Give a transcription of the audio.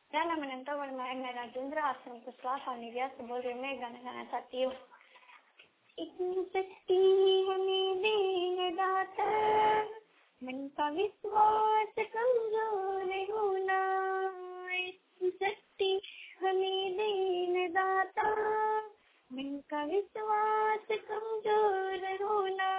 मेरा नाम अनंता वर्मा है। मैं राजेंद्र आश्रम कुशवाहा कॉलोनी से बोल रही हूँ। मैं गाना गाना चाहती हूँ। इतनी शक्ति हमें देने दाता, मन का विश्वास कमजोर होना। इतनी शक्ति हमें देने दाता, मन का विश्वास कमजोर होना।